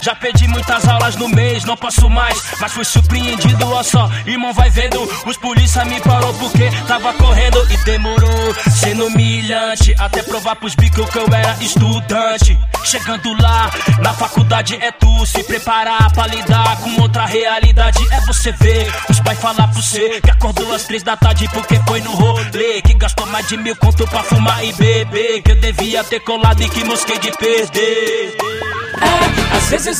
Já perdi muitas aulas no mês, não posso mais, mas fui surpreendido, ó só, irmão vai vendo. Os polícia me parou porque tava correndo e demorou, sendo humilhante, até provar pros bicos que eu era estudante. Chegando lá, na faculdade é tu se preparar pra lidar com outra realidade. É você ver, os pais falar pra você que acordou às 3 da tarde porque foi no rolê, que gastou mais de 1000 conto pra fumar e beber, que eu devia ter colado e que mosquei de perder. Às vezes